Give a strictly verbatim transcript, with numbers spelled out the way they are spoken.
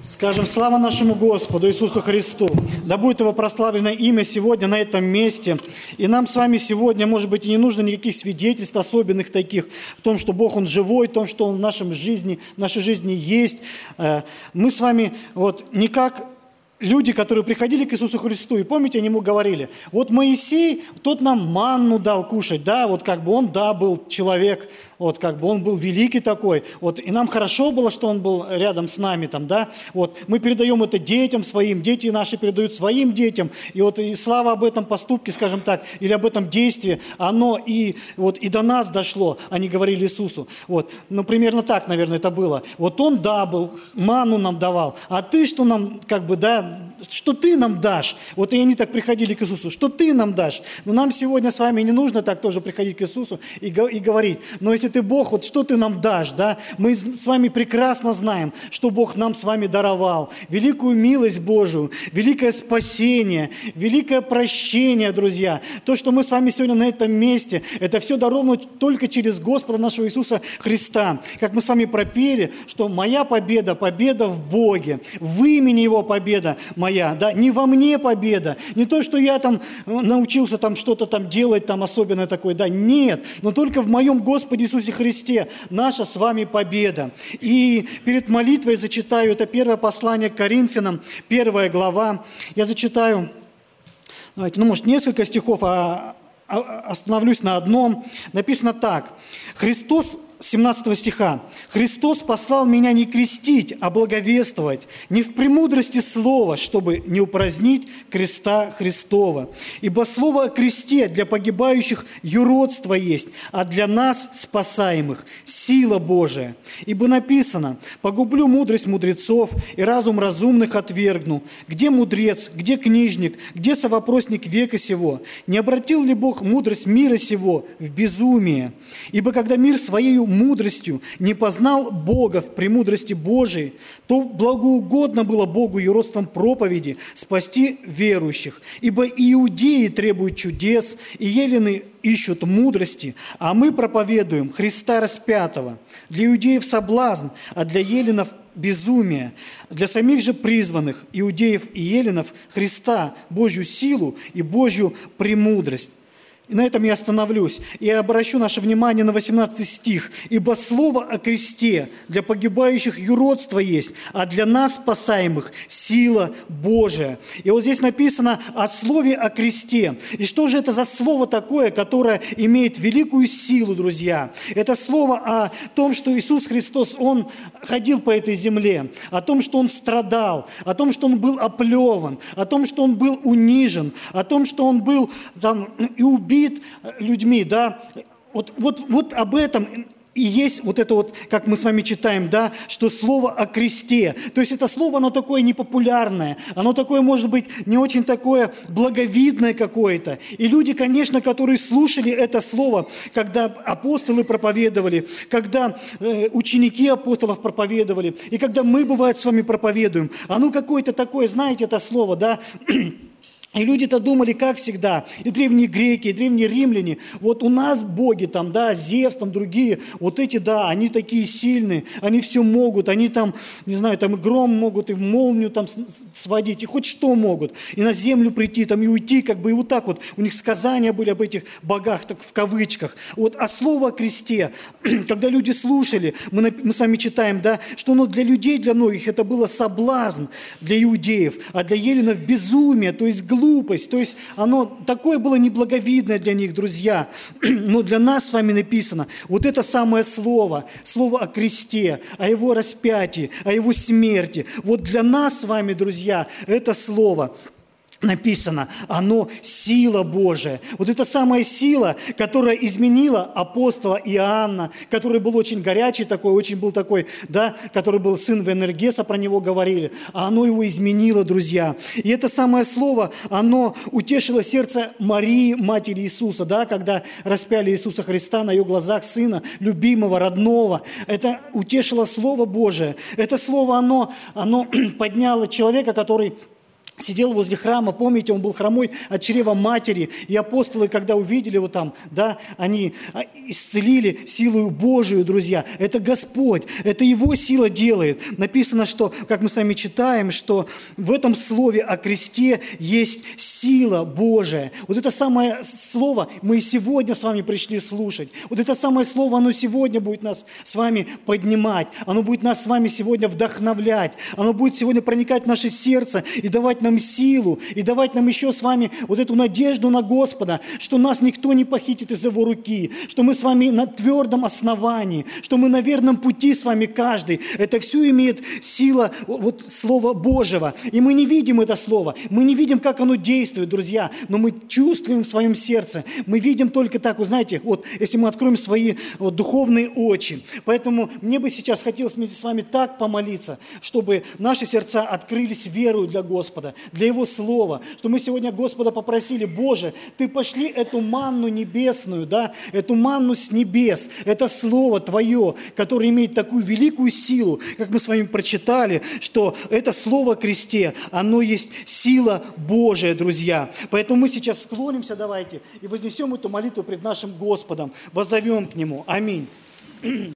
Скажем, слава нашему Господу Иисусу Христу. Да будет Его прославлено имя сегодня на этом месте. И нам с вами сегодня, может быть, и не нужно никаких свидетельств особенных таких в том, что Бог, Он живой, в том, что Он в нашем жизни, в нашей жизни есть. Мы с вами вот не как люди, которые приходили к Иисусу Христу, и помните, они Ему говорили, вот Моисей, тот нам манну дал кушать, да, вот как бы он, да, был человек, вот как бы он был великий такой, вот, и нам хорошо было, что он был рядом с нами там, да, вот, мы передаем это детям своим, дети наши передают своим детям, и вот, и слава об этом поступке, скажем так, или об этом действии, оно и, вот, и до нас дошло, они говорили Иисусу, вот, ну, примерно так, наверное, это было, вот он, да, был, манну нам давал, а ты что нам, как бы, да, что ты нам дашь? Вот и они так приходили к Иисусу. Что ты нам дашь? Но нам сегодня с вами не нужно так тоже приходить к Иисусу и, и говорить. Но если ты Бог, вот что ты нам дашь? Да? Мы с вами прекрасно знаем, что Бог нам с вами даровал. Великую милость Божию, великое спасение, великое прощение, друзья. То, что мы с вами сегодня на этом месте, это все даровано только через Господа нашего Иисуса Христа. Как мы с вами пропели, что моя победа, победа в Боге, в имени Его победа моя, да, не во мне победа, не то, что я там научился там что-то там делать там особенное такое, да, нет, но только в моем Господе Иисусе Христе наша с вами победа. И перед молитвой зачитаю, это первое послание к Коринфянам, первая глава, я зачитаю, давайте, ну, может, несколько стихов, а остановлюсь на одном. Написано так, Христос, семнадцатого стиха. «Христос послал меня не крестить, а благовествовать, не в премудрости слова, чтобы не упразднить креста Христова. Ибо слово о кресте для погибающих юродство есть, а для нас, спасаемых, сила Божия. Ибо написано, погублю мудрость мудрецов и разум разумных отвергну. Где мудрец, где книжник, где совопросник века сего? Не обратил ли Бог мудрость мира сего в безумие? Ибо когда мир своей мудростью не познал Бога в премудрости Божией, то благоугодно было Богу юродством проповеди спасти верующих. Ибо иудеи требуют чудес, и елены ищут мудрости, а мы проповедуем Христа распятого. Для иудеев соблазн, а для еленов безумие. Для самих же призванных, иудеев и еленов, Христа, Божью силу и Божью премудрость». И на этом я остановлюсь. И обращу наше внимание на восемнадцатый стих. «Ибо слово о кресте для погибающих юродство есть, а для нас, спасаемых, сила Божия». И вот здесь написано о слове о кресте. И что же это за слово такое, которое имеет великую силу, друзья? Это слово о том, что Иисус Христос, Он ходил по этой земле, о том, что Он страдал, о том, что Он был оплеван, о том, что Он был унижен, о том, что Он был там и убит людьми, да, вот, вот, вот об этом и есть вот это вот, как мы с вами читаем, да, что слово о кресте, то есть это слово, оно такое непопулярное, оно такое, может быть, не очень такое благовидное какое-то, и люди, конечно, которые слушали это слово, когда апостолы проповедовали, когда э, ученики апостолов проповедовали, и когда мы, бывает, с вами проповедуем, оно какое-то такое, знаете, это слово, да, и люди-то думали, как всегда, и древние греки, и древние римляне, вот у нас боги там, да, Зевс, там другие, вот эти, да, они такие сильные, они все могут, они там, не знаю, там и гром могут, и в молнию там сводить, и хоть что могут, и на землю прийти, там, и уйти, как бы, и вот так вот, у них сказания были об этих богах, так в кавычках. Вот, а слово о кресте, когда люди слушали, мы, мы с вами читаем, да, что оно для людей, для многих, это было соблазн для иудеев, а для еленов безумие, то есть глупость, глупость, то есть оно такое было неблаговидное для них, друзья. Но для нас с вами написано вот это самое слово, слово о кресте, о Его распятии, о Его смерти. Вот для нас с вами, друзья, это слово написано, оно сила Божия. Вот эта самая сила, которая изменила апостола Иоанна, который был очень горячий такой, очень был такой, да, который был сын Венергеса, про него говорили, а оно его изменило, друзья. И это самое слово, оно утешило сердце Марии, матери Иисуса, да, когда распяли Иисуса Христа на ее глазах, сына, любимого, родного. Это утешило Слово Божие. Это слово, оно, оно подняло человека, который сидел возле храма, помните, он был хромой от чрева матери, и апостолы, когда увидели его там, да, они исцелили силою Божию, друзья. Это Господь, это Его сила делает. Написано, что, как мы с вами читаем, что в этом слове о кресте есть сила Божия. Вот это самое слово мы и сегодня с вами пришли слушать. Вот это самое слово, оно сегодня будет нас с вами поднимать, оно будет нас с вами сегодня вдохновлять, оно будет сегодня проникать в наше сердце и давать нам силу, и давать нам еще с вами вот эту надежду на Господа, что нас никто не похитит из Его руки, что мы с вами на твердом основании, что мы на верном пути с вами каждый. Это все имеет сила вот Слова Божьего. И мы не видим это Слово, мы не видим, как оно действует, друзья, но мы чувствуем в своем сердце. Мы видим только так, вы знаете, вот если мы откроем свои вот, духовные очи. Поэтому мне бы сейчас хотелось вместе с вами так помолиться, чтобы наши сердца открылись верою для Господа, для Его Слова, что мы сегодня Господа попросили: Боже, Ты пошли эту манну небесную, да, эту манну с небес, это Слово Твое, которое имеет такую великую силу, как мы с вами прочитали, что это Слово о кресте, оно есть сила Божия, друзья. Поэтому мы сейчас склонимся, давайте, и вознесем эту молитву пред нашим Господом, воззовем к Нему. Аминь.